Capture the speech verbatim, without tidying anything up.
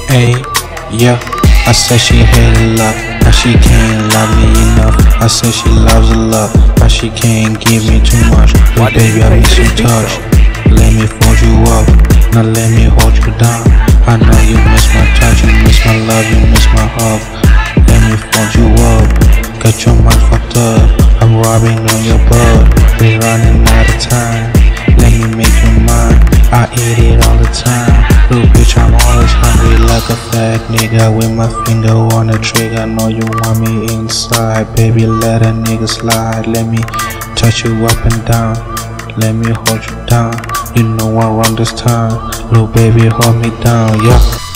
Hey, yeah, I said she hated love, but she can't love me enough. I said she loves a lot, but she can't give me too much. But baby, I miss your touch. Let me fold you up, now let me hold you down. I know you miss my touch, you miss my love, you miss my hug. Let me fold you up, got your mind fucked up. I'm robbing on your blood, we running out of time. Let me make you mine, I eat it all the time. Little bitch, I'm always hungry like a fat nigga with my finger on the trigger. I know you want me inside, baby, let a nigga slide. Let me touch you up and down, let me hold you down. You know I run this time, little baby, hold me down, yeah.